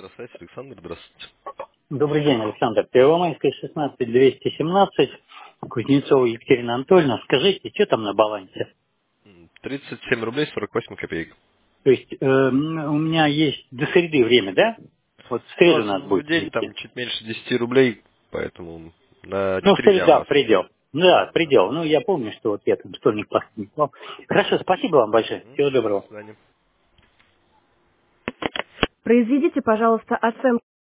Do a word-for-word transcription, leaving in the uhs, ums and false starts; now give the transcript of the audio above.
Красавец Александр, здравствуйте. Добрый день, Александр. Первомайская, шестнадцать, двести семнадцать. Кузнецова Екатерина Анатольевна. Скажите, что там на балансе? М, тридцать семь рублей сорок восемь копеек. То есть э, м, у меня есть до среды время, да? Вот в У среду вас надо в будет день ввести. там чуть меньше десяти рублей, поэтому на Ну, три дня у среда, вас. предел. Да, Да. предел. Ну, я помню, что вот я там вторник последний клал. Хорошо, спасибо вам большое. М, Всего До доброго. свидания. Произведите, пожалуйста, оценку.